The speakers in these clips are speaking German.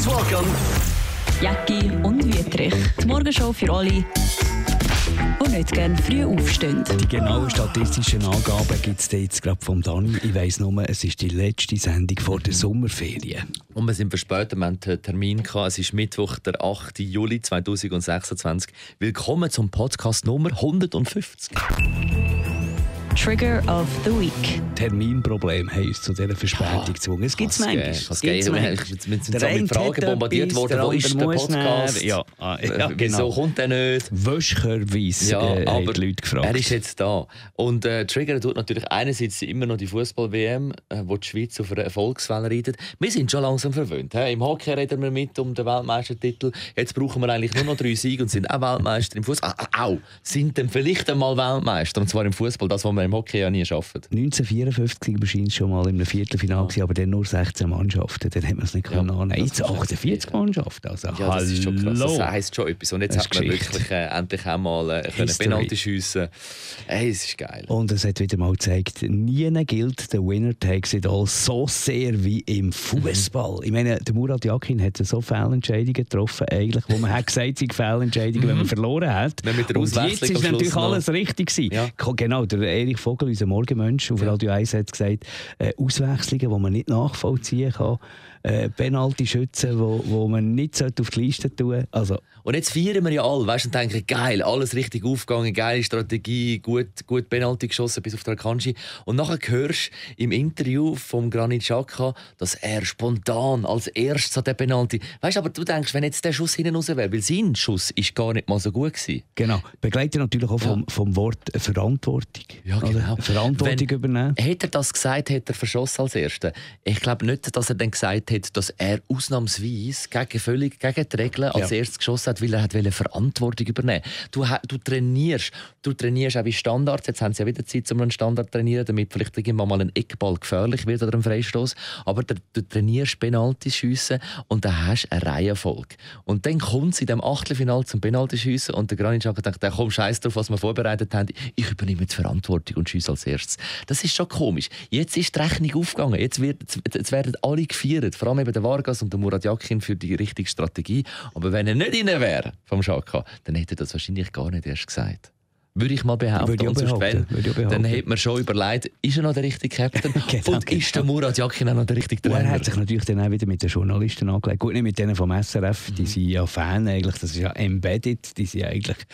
Please welcome Jacki und Wüthrich. Die Morgenshow für alle, die nicht gerne früh aufstehen. Die genauen statistischen Angaben gibt es jetzt gerade vom Dani. Ich weiss nur, es ist die letzte Sendung vor der Sommerferien. Und wir sind verspätet, wir hatten einen Termin gehabt. Es ist Mittwoch, der 8. Juli 2026. Willkommen zum Podcast Nummer 150. Trigger of the Week. Terminproblem haben uns zu dieser Verspätung gezwungen. Es gibt es manchmal. Wir sind so mit Fragen bombardiert worden. Wo ist der Podcast? Ja, genau. Wieso kommt der nicht? Wöschcherweise haben die Leute gefragt. Er ist jetzt da. Und Trigger tut natürlich einerseits immer noch die Fußball-WM, wo die Schweiz auf einer Erfolgswelle reitet. Wir sind schon langsam verwöhnt. Im Hockey reden wir mit um den Weltmeistertitel. Jetzt brauchen wir eigentlich nur noch 3 Siege und sind auch Weltmeister im Fußball. Sind dann vielleicht einmal Weltmeister. Und zwar im Fußball, das, was wir im Hockey ja nie schaffen. 1954 war es schon mal im Viertelfinale, aber dann nur 16 Mannschaften. Dann haben wir es nicht annehmen. Jetzt 48 Mannschaften. Also, ja, das ist schon krass. Das heisst schon etwas. Und jetzt hat man wirklich endlich einmal Penalty schiessen. Es ist geil. Und es hat wieder mal gezeigt, nie gilt der Winner takes it all so sehr wie im Fußball. Ich meine, der Murat Yakin hat so Fehlentscheidungen getroffen, eigentlich, wo man hat gesagt, sie Fehlentscheidungen, wenn man verloren hat. Und jetzt ist natürlich alles richtig gewesen. Ja. Genau, der Erich Vogel, unser Morgenmensch auf Radio 1, hat gesagt, Auswechslungen, die man nicht nachvollziehen kann, Penalty-Schützen, wo man nicht auf die Liste tun sollte. Also, und jetzt feiern wir ja alle, weißt, und denken, geil, alles richtig aufgegangen, geile Strategie, gut Penalty geschossen bis auf den Akanji. Und nachher hörst du im Interview von Granit Xhaka, dass er spontan als erstes an den Penalty... Weißt, aber du denkst, wenn jetzt der Schuss hinten raus wäre, weil sein Schuss ist gar nicht mal so gut gewesen. Genau, begleitet natürlich auch vom Wort Verantwortung. Ja, genau. Verantwortung übernehmen. Hätte er das gesagt, hätte er verschossen als Erster. Ich glaube nicht, dass er dann gesagt hat, dass er ausnahmsweise völlig gegen die Regeln als erstes geschossen hat, weil er Verantwortung übernehmen wollte. Du trainierst auch bei Standards. Jetzt haben sie ja wieder Zeit, um einen Standard zu trainieren, damit vielleicht irgendwann mal ein Eckball gefährlich wird oder ein Freistoß. Aber du trainierst Penalty-Schiessen und dann hast du eine Reihenfolge. Und dann kommt es in dem Achtelfinale zum Penalty-Schiessen und der Granit Xhaka denkt, komm, scheiß drauf, was wir vorbereitet haben. Ich übernehme jetzt Verantwortung und schiesse als erstes. Das ist schon komisch. Jetzt ist die Rechnung aufgegangen. Jetzt werden alle gefeiert. Vor allem eben der Vargas und der Murat Yakin für die richtige Strategie. Aber wenn er nicht rein wäre vom Xhaka, dann hätte er das wahrscheinlich gar nicht erst gesagt. Würde ich mal behaupten. Dann hätte man schon überlegt, ist er noch der richtige Captain? Genau, und ist der Murat Yakin auch noch der richtige Trainer? Er hat sich natürlich dann auch wieder mit den Journalisten angelegt. Gut, nicht mit denen vom SRF, die sind ja Fan eigentlich, das ist ja embedded, das sind ja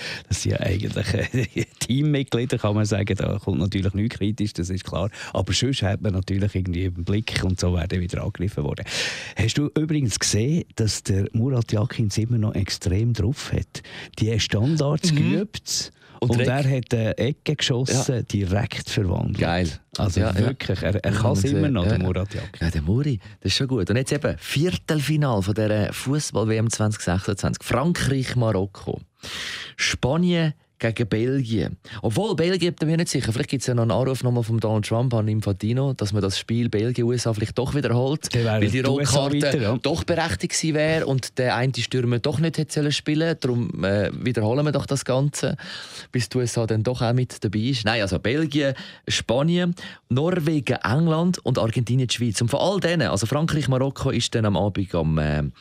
eigentlich Teammitglieder, kann man sagen. Da kommt natürlich nichts kritisch, das ist klar. Aber sonst hat man natürlich irgendwie einen Blick und so werden wieder angegriffen worden. Hast du übrigens gesehen, dass der Murat Yakin immer noch extrem drauf hat? Die Standards geübt. Und er hat eine Ecke geschossen, direkt verwandelt. Geil. Also wirklich, er kann es immer noch, der Murat Yakin. Ja, der Muri, das ist schon gut. Und jetzt eben Viertelfinale von dieser Fußball-WM 2026. Frankreich, Marokko. Spanien gegen Belgien. Obwohl, Belgien, da bin ich nicht sicher. Vielleicht gibt es ja noch einen Anruf nochmal von Donald Trump an Infantino, dass man das Spiel Belgien-USA vielleicht doch wiederholt, weil die Rotkarte doch berechtigt gewesen wäre und der eine Stürmer doch nicht hätte spielen sollen. Darum wiederholen wir doch das Ganze, bis die USA dann doch auch mit dabei ist. Nein, also Belgien, Spanien, Norwegen, England und Argentinien, Schweiz. Und von all denen, also Frankreich, Marokko ist dann am Abend am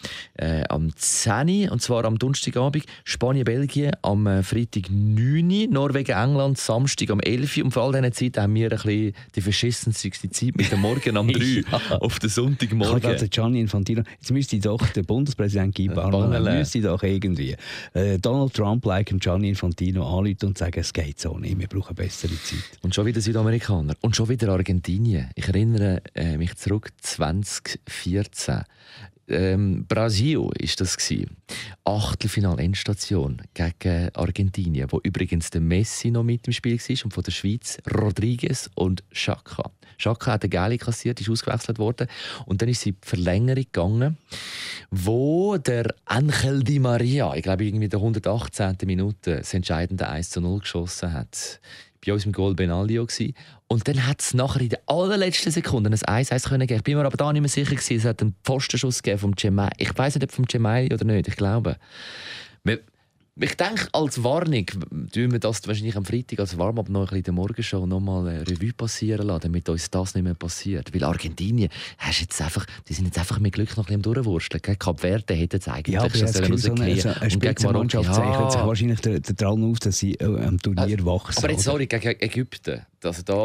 10 und zwar am Donnerstagabend, Spanien, Belgien am Freitag 9, Norwegen, England, Samstag um 11 und vor all diesen Zeiten haben wir ein bisschen die verschissenste Zeit mit dem Morgen um 3 auf den Sonntagmorgen. Also Gianni Infantino, jetzt müsste doch der Bundespräsident Guy Parmelin müsste doch irgendwie Donald Trump Gianni Infantino anrufen und sagen, es geht so nicht, wir brauchen bessere Zeit. Und schon wieder Südamerikaner und schon wieder Argentinien. Ich erinnere mich zurück 2014. Brasil war das. Achtelfinale Endstation gegen Argentinien, wo übrigens der Messi noch mit im Spiel war und von der Schweiz Rodriguez und Xhaka. Xhaka hat eine Gelbe kassiert, ist ausgewechselt worden und dann ist sie in die Verlängerung gegangen, wo der Ángel Di Maria, ich glaube irgendwie in der 118. Minute, das entscheidende 1:0 geschossen hat. Bei uns im Goal Benaglio gsi. Und dann hat es nachher in der allerletzten Sekunde ein 1:1 geben. Ich bin mir aber da nicht mehr sicher gewesen. Es hat einen Pfostenschuss gegeben vom Cemai. Ich weiss nicht, ob vom Cemai oder nicht. Ich glaube. Ich denke, als Warnung, tun wir das wahrscheinlich am Freitag als Warm-up noch ein bisschen in der Morgenshow noch mal eine Revue passieren lassen, damit uns das nicht mehr passiert. Weil Argentinien, die sind jetzt einfach mit Glück noch ein bisschen am Durchwursteln. Gegen Kap Verde hätten sie eigentlich schon rausgehen sollen. Eine Spitzenmannschaft zeichnet sich wahrscheinlich daran auf, dass sie am Turnier wachsen. Aber jetzt, sorry, gegen Ägypten. Was ist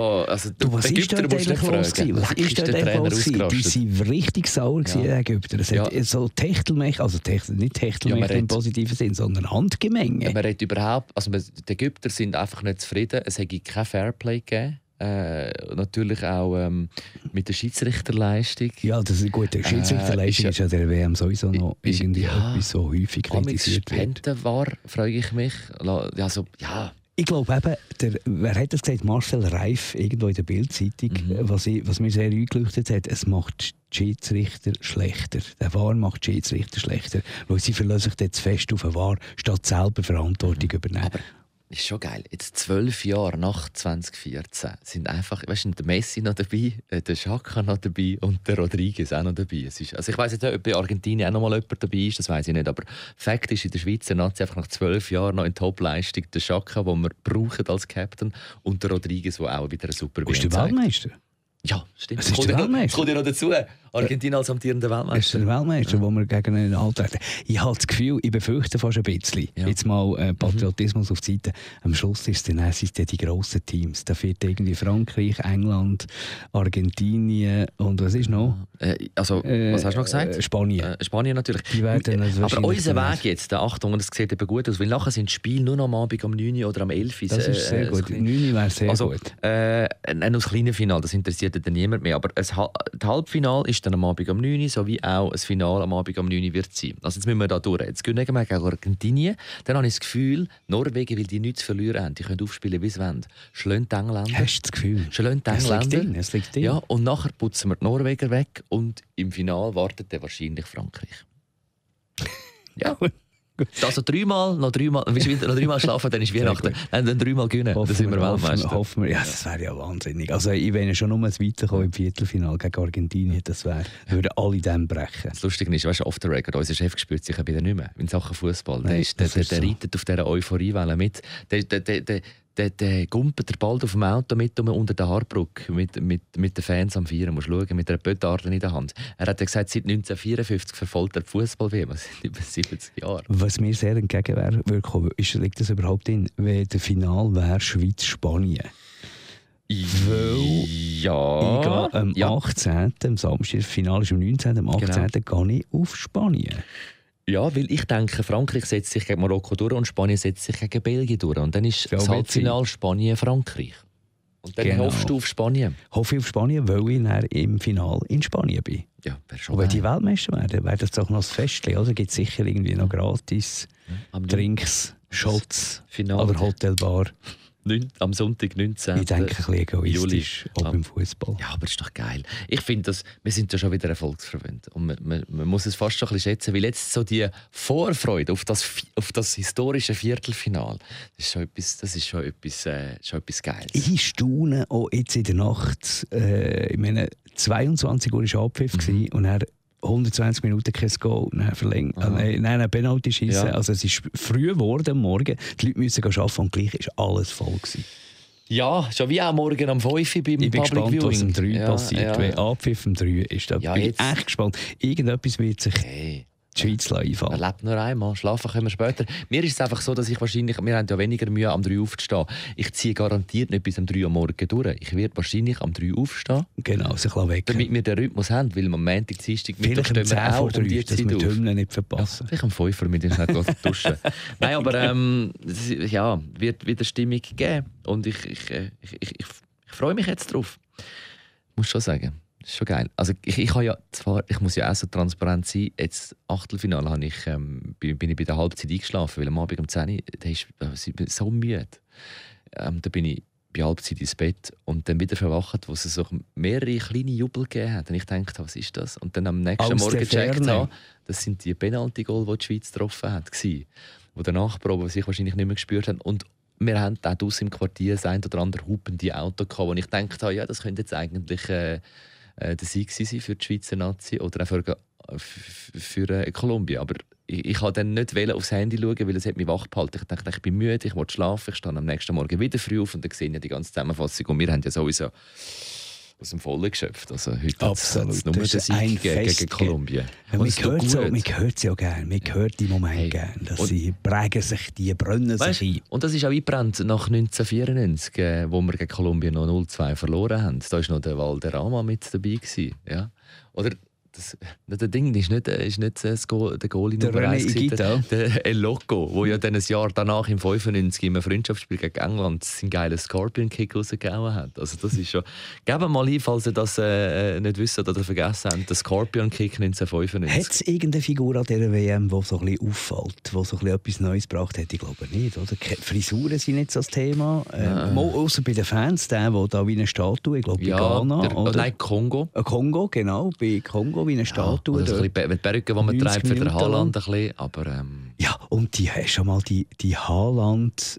dort eigentlich los? Was ist dort eigentlich los? Die sind richtig sauer gewesen, Ägypter. Es hat so Techtelmech, also nicht Techtelmech im positiven Sinn, sondern Handgemenge. Man redet überhaupt, also die Ägypter sind einfach nicht zufrieden. Es hätte kein Fairplay gegeben. Natürlich auch mit der Schiedsrichterleistung. Ja, das ist gut. Die Schiedsrichterleistung ist ja der WM sowieso noch irgendwie etwas so häufig kritisiert wird. War, frage ich mich. Also, ja. Ich glaube eben, wer hat das gesagt? Marcel Reif, irgendwo in der Bildzeitung, was mir sehr eingeleuchtet hat, es macht die Schiedsrichter schlechter. Der VAR macht die Schiedsrichter schlechter, weil sie verlassen sich jetzt fest auf den VAR, statt selber Verantwortung übernehmen. Aber ist schon geil. Jetzt 12 Jahre nach 2014 sind einfach, weißt du, der Messi noch dabei, der Xhaka noch dabei und der Rodriguez auch noch dabei. Also ich weiss nicht, ob bei Argentinien auch noch mal jemand dabei ist, das weiss ich nicht. Aber Fakt ist, in der Schweizer Nazi einfach nach 12 Jahren noch in Top-Leistung der Xhaka, den wir brauchen als Captain, und der Rodriguez, der auch wieder eine super WM zeigt. Ist der Weltmeister? Ja, stimmt. Das kommt ja noch dazu. Argentinien als amtierender Weltmeister. Das ist der Weltmeister, wo wir gegen einen antreten. Ich habe das Gefühl, ich befürchte fast ein bisschen. Ja. Jetzt mal Patriotismus auf die Seite. Am Schluss sind es die grossen Teams. Da fehlt irgendwie Frankreich, England, Argentinien und was ist noch? Was hast du noch gesagt? Spanien. Spanien natürlich. Die werden aber unser Weg jetzt, Achtung, und das sieht eben gut aus, weil nachher sind die Spiele nur noch am Abend um 9 Uhr oder am 11 Uhr. Das ist sehr gut. 9 Uhr wäre sehr gut. Ein kleines Finale, das interessiert dann niemand mehr. Aber das Halbfinale ist dann am Abend um 9 Uhr, sowie auch ein Finale am Abend um 9 Uhr wird sein. Also jetzt müssen wir da durch. Jetzt gehen wir gegen Argentinien. Dann habe ich das Gefühl, Norwegen, weil die nichts zu verlieren haben, die können aufspielen, wie sie wollen. Schlagen die Engländer. Hast du das Gefühl? Schlagen die Engländer. Es liegt drin. Ja, und nachher putzen wir die Norweger weg und im Finale wartet dann wahrscheinlich Frankreich. Ja. Also noch dreimal schlafen, dann ist Weihnachten. Dann 3-mal gewinnen, dann sind wir Weltmeister. Hoffen wir. Ja, das wäre ja wahnsinnig. Also ich wäre schon nur weiterkommen im Viertelfinale gegen Argentinien, würden alle dem brechen. Das Lustige ist, weißt du, off the record, unser Chef spürt sich ja wieder nicht mehr in Sachen Fußball. Der reitet auf dieser Euphoriewelle mit. Der gumpelt der bald auf dem Auto mit unter der Haarbrücke mit den Fans am Feiern. Musst schauen, mit einer Pöttarde in der Hand. Er hat ja gesagt, seit 1954 verfolgt er die Fußball-WM. Das sind über 70 Jahre. Was mir sehr entgegen wäre, liegt das überhaupt in, wenn der Final wäre Schweiz-Spanien? Weil ich gehe am 18. am Samstag, das Finale ist am 19. am 18. gehe ich auf Spanien. Ja, weil ich denke, Frankreich setzt sich gegen Marokko durch und Spanien setzt sich gegen Belgien durch. Und dann ist das Halbfinale Spanien-Frankreich. Und dann hoffst du auf Spanien? Hoffe ich auf Spanien, weil ich dann im Finale in Spanien bin. Ja, und wenn die Weltmeister werden, wäre das doch noch das Festchen. Also gibt es sicher irgendwie noch gratis Drinks, Shots oder Hotelbar. Am Sonntag, 19. Ich denke, ein bisschen egoistisch, auch beim Fußball. Ja, aber das ist doch geil. Ich finde, wir sind ja schon wieder erfolgsverwöhnt. Und man muss es fast schon ein bisschen schätzen, weil jetzt so die Vorfreude auf das historische Viertelfinale, das ist schon etwas Geiles. Ich staune auch jetzt in der Nacht. Ich meine, 22 Uhr war Abpfiff und er 120 Minuten kein Goal, nein, Penalty schießen. Ja. Also es ist früh geworden am Morgen. Die Leute müssen arbeiten und gleich war alles voll gewesen. Ja, schon wie auch morgen am 5 Uhr beim Public Viewing. Ich bin gespannt, was um 3 passiert. Ja. Wenn Abpfiff um 3 ist, da bin ich echt gespannt. Irgendetwas wird sich die Schweiz einfallen. Man lebt nur einmal, schlafen können wir später. Mir ist es einfach so, dass wir haben ja weniger Mühe, am 3 aufzustehen. Ich ziehe garantiert nicht bis am 3 Uhr morgen durch. Ich werde wahrscheinlich am 3 Uhr aufstehen. Genau, sich weg. Damit wir den Rhythmus haben, weil am Montag, Dienstag, Mittwoch stehen wir auch um die Zeit auf. Dass wir die Hymne nicht verpassen. Ja, vielleicht am 5 Uhr mit uns nicht duschen. Nein, aber wird wieder Stimmung geben. Und ich freue mich jetzt drauf. Muss schon sagen. Das ist schon geil. Also ich muss ja auch so transparent sein. Jetzt Achtelfinale bin ich bei der Halbzeit eingeschlafen, weil am Abend um 10 Uhr ich bin so müde. Da bin ich bei Halbzeit ins Bett und dann wieder verwacht, wo es so mehrere kleine Jubel gegeben hat. Und ich dachte, was ist das? Und dann am nächsten Morgen gecheckt habe, das sind die Penalty-Goal, die die Schweiz getroffen hat, wo der Nachprobe sich wahrscheinlich nicht mehr gespürt haben. Und wir haben auch draussen im Quartier das ein oder andere hupende Auto gehabt, wo ich dachte, ja, das könnte jetzt eigentlich der Sieg sein für die Schweizer Nazi oder auch für Kolumbien. Aber Ich wollte dann nicht aufs Handy schauen, weil es mich wach gehalten. Ich dachte, ich bin müde, ich will schlafen, ich stehe am nächsten Morgen wieder früh auf und dann sehe ich die ganze Zusammenfassung. Und wir haben ja sowieso aus dem Vollen geschöpft. Also heute absolut. Nur das Sieg gegen Kolumbien. Ja, man hört es ja gerne, man hört die Momente gerne, dass sie prägen sich, die brennen sich ein. Und das ist auch eingebrannt nach 1994, wo wir gegen Kolumbien noch 0-2 verloren haben. Da war noch der Valderrama mit dabei. Ja? Oder der Ding ist nicht der Goalie Nummer 1, der El Loco, der ja dann ein Jahr danach im 95 im Freundschaftsspiel gegen England seinen geilen Scorpion-Kick rausgehauen hat. Also das ist schon... Geben mal ein, falls ihr das nicht wisst oder vergessen habt, der Scorpion-Kick 1995. Hat es irgendeine Figur an dieser WM, die so ein bisschen auffällt, die so ein bisschen etwas Neues gebracht hat? Ich glaube nicht, oder? Frisuren sind nicht so das Thema. Außer bei den Fans, der da wie eine Statue, ich glaube bei Ghana. Nein, Kongo. Kongo, genau, bei Kongo wie eine Statue. Oder mit Perücke, die man trägt für den Haaland ein bisschen. Aber, ja, und die hast schon mal die Haaland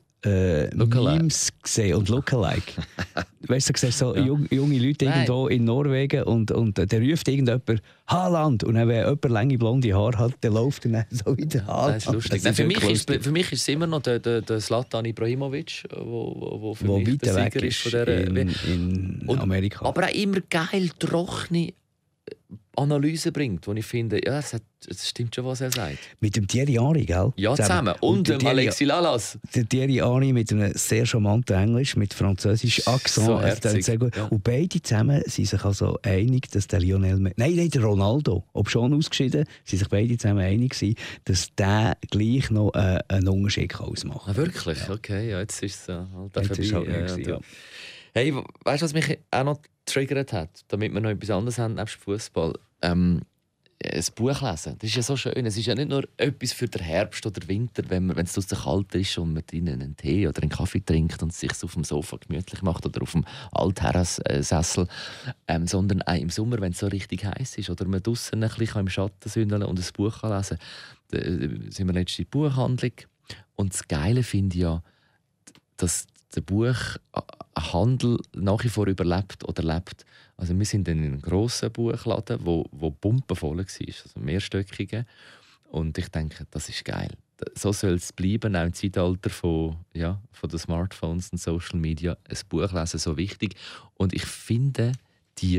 Memes gesehen und Lookalike. Weißt du, du siehst so junge Leute irgendwo in Norwegen und der ruft irgendjemand Haaland und wenn jemand lange blonde Haare hat, der läuft dann so wieder Haaland. Das ist lustig. Für mich ist es immer noch der Zlatan Ibrahimovic, wo für mich der Sieger ist von der in Amerika. Aber auch immer geil trockene Analyse bringt, wo ich finde, ja, es stimmt schon, was er sagt. Mit dem Thierry Henry, gell? Ja, zusammen. Und dem Alexis Lalas. Der Thierry Henry mit einem sehr charmanten Englisch, mit französischem Akzent. So herzig. Sehr gut. Ja. Und beide zusammen sind sich also einig, dass der Lionel Messi... Nein, der Ronaldo, ob schon ausgeschieden, sind sich beide zusammen einig gewesen, dass der gleich noch einen Unterschied ausmachen kann. Wirklich? Ja. Okay, ja, jetzt ist es halt vorbei. Hey, weißt du, was mich auch noch getriggert hat, damit wir noch etwas anderes haben, nebst Fußball? Ein Buch lesen. Das ist ja so schön. Es ist ja nicht nur etwas für den Herbst oder Winter, wenn es draussen kalt ist und man drinnen einen Tee oder einen Kaffee trinkt und sich auf dem Sofa gemütlich macht oder auf dem Altherrensessel, sondern auch im Sommer, wenn es so richtig heiß ist oder man draussen ein bisschen im Schatten sündeln und ein Buch lesen kann. Da sind wir letztens in der Buchhandlung. Und das Geile finde ich ja, dass der Buchhandel nach wie vor überlebt oder lebt. Also wir sind in einem grossen Buchladen, wo pumpenvoll war, also mehrstöckige. Und ich denke, das ist geil. So soll es bleiben, auch im Zeitalter von den Smartphones und Social Media. Ein Buch lesen so wichtig. Und ich finde die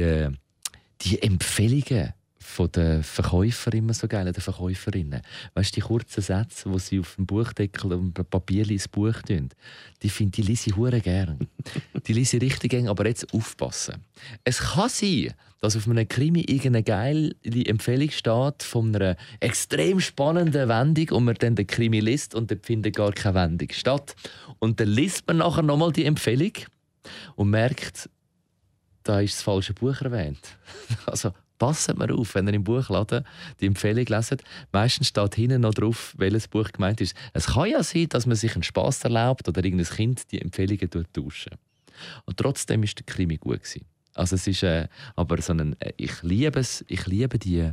Empfehlungen von den Verkäufern immer so geil, den Verkäuferinnen. Weißt du, die kurzen Sätze, die sie auf dem Buchdeckel und Papier ins Buch tun, die lese ich hure gern. Die lese ich richtig gern, aber jetzt aufpassen. Es kann sein, dass auf einem Krimi irgendeine geile Empfehlung steht von einer extrem spannenden Wendung und man dann den Krimi liest und dann findet gar keine Wendung statt. Und dann liest man nachher nochmal die Empfehlung und merkt, da ist das falsche Buch erwähnt. Also passt mal auf, wenn ihr im Buchladen die Empfehlung leset. Meistens steht hinten noch drauf, welches Buch gemeint ist. Es kann ja sein, dass man sich einen Spass erlaubt oder irgendein Kind die Empfehlungen tauschen. Und trotzdem war der Krimi gut gewesen. Also es ist aber so ich liebe es. Ich liebe die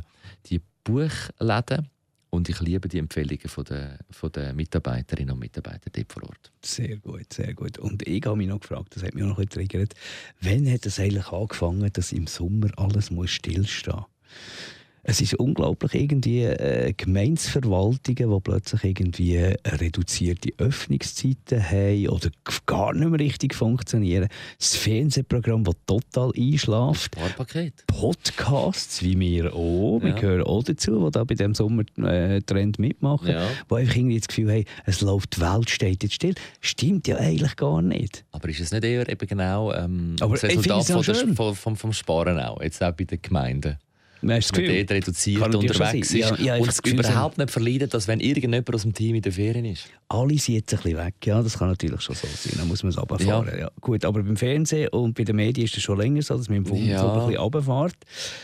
Buchläden und ich liebe die Empfehlungen von den Mitarbeiterinnen und Mitarbeitern dort vor Ort. Sehr gut, sehr gut. Und ich habe mich noch gefragt, das hat mich auch noch ein bisschen getriggert, wann hat es eigentlich angefangen, dass im Sommer alles stillstehen muss? Es ist unglaublich, irgendwie Gemeindeverwaltungen, die plötzlich irgendwie reduzierte Öffnungszeiten haben oder gar nicht mehr richtig funktionieren. Das Fernsehprogramm, das total einschläft. Sparpaket. Podcasts, wie wir auch. Wir gehören auch dazu, die da bei diesem Sommertrend mitmachen. Ja. Die einfach irgendwie das Gefühl haben, es läuft, die Welt steht jetzt still. Stimmt ja eigentlich gar nicht. Aber ist es nicht eher eben genau das Resultat vom Sparen auch, jetzt auch bei den Gemeinden? Man dort reduziert unterwegs ist und es überhaupt nicht verleiden, dass wenn irgendjemand aus dem Team in der Ferien ist. Alle sind jetzt ein bisschen weg, ja, das kann natürlich schon so sein, dann muss man es runterfahren. Ja. Ja. Gut, aber beim Fernsehen und bei den Medien ist es schon länger so, dass man im Funk so ein bisschen runterfährt.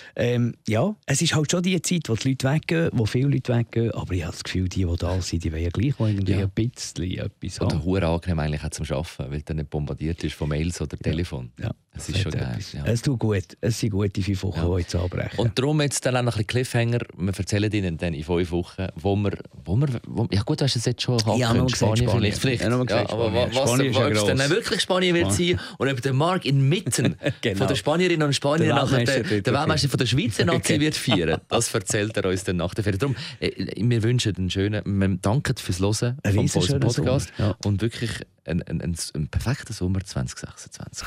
Es ist halt schon die Zeit, wo die Leute weggehen, wo viele Leute weggehen, aber ich habe das Gefühl, die da sind, die wollen ja gleich irgendwie ein bisschen etwas haben. Und verdammt angenehm eigentlich auch zum Arbeiten, weil du nicht bombardiert ist von Mails oder Telefon. Ja. Das ist schon geil. Ja. Es tut gut, es sind gute 5 Wochen, die jetzt anbrechen. Und darum jetzt dann auch noch ein bisschen Cliffhanger. Wir erzählen Ihnen dann in 5 Wochen, wo wir ja gut, hast du es jetzt schon gehabt, Spanien vielleicht. Ja, aber was Spanien ist dann wirklich Spanien wird sein und ob der Marc inmitten von den Spanierinnen und Spaniern nachher der Weltmeister von der Schweizer Nazi wird feiern, das erzählt er uns dann nach der Ferien. Darum, wir wünschen einen schönen, wir danken fürs Hören von unserem Podcast und wirklich einen perfekten Sommer 2026.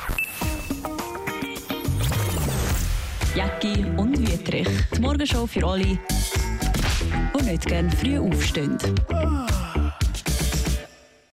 Jäcki und Wietrich. Die Morgenshow für alle, die nicht gerne früh aufstehen.